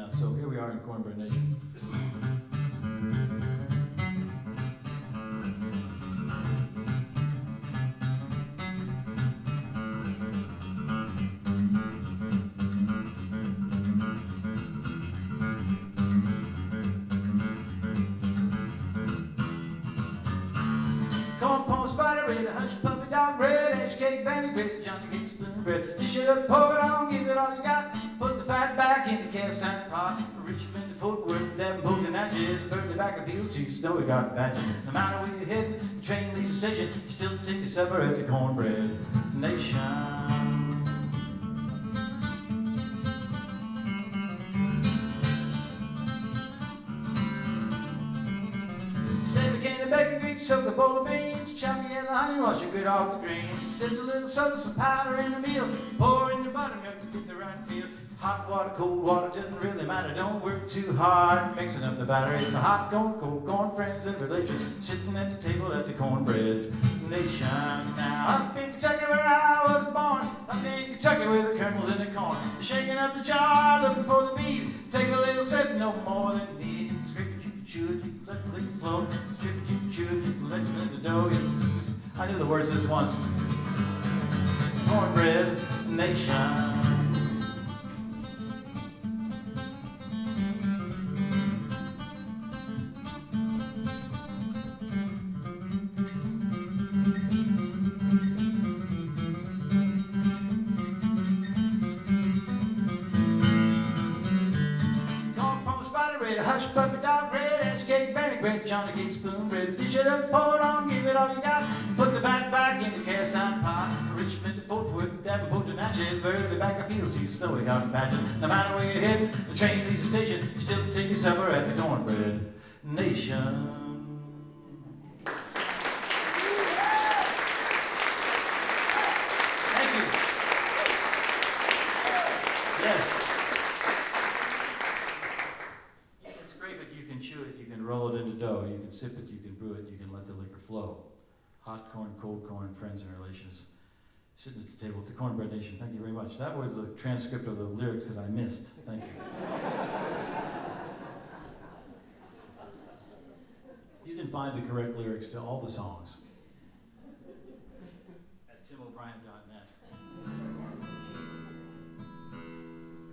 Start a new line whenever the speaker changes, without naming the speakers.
So here we are in Cornbread Nation. Corn pone spider red, a hush puppy dog bread, edge cake, bandy bread, Johnny cake, spoon bread. Dish it up, pour it on, give it all you got. Put the fat back in the cast iron pot. Richmond to Fort Worth, Davenport and Natchez, Berkeley back a field to Snowy Garden Patches. No matter where you're heading, the train leaves the station, you still take your supper at the Cornbread Nation. Bacon grease, soak a bowl of beans, chop the yellow honey, wash your grit off the greens. Sift a little soda, some powder in the meal, pour in the buttermilk to get the right feel. Hot water, cold water, doesn't really matter, don't work too hard mixing up the batter. It's a hot corn, cold corn, friends and relations, sitting at the table at the Cornbread Nation. Now, up in Kentucky where I was born, up in Kentucky where the kernels in the corn, shaking up the jar, looking for the bead, take a little sip, no more than need. Scrape it, you can chew it, you can let the liquor flow, strip it, you can chew it, you can let it in the dough. I knew the words this once. Cornbread Nation. Hush puppy dog bread, edge cake, bannock bread, Johnny cake, spoon bread. Dish it up, pour it on, give it all you got. Put the fat back in the cast iron pot. Richmond to Fort Worth, Davenport to Natchez, Berkeley back a field to Snowy Garden Patches. No matter where you're heading, the train leaves the station, you still take your supper at the Cornbread Nation. Thank you. Yes. Chew it, you can roll it into dough, you can sip it, you can brew it, you can let the liquor flow. Hot corn, cold corn, friends and relations, sitting at the table at the Cornbread Nation. Thank you very much. That was a transcript of the lyrics that I missed. Thank you. You can find the correct lyrics to all the songs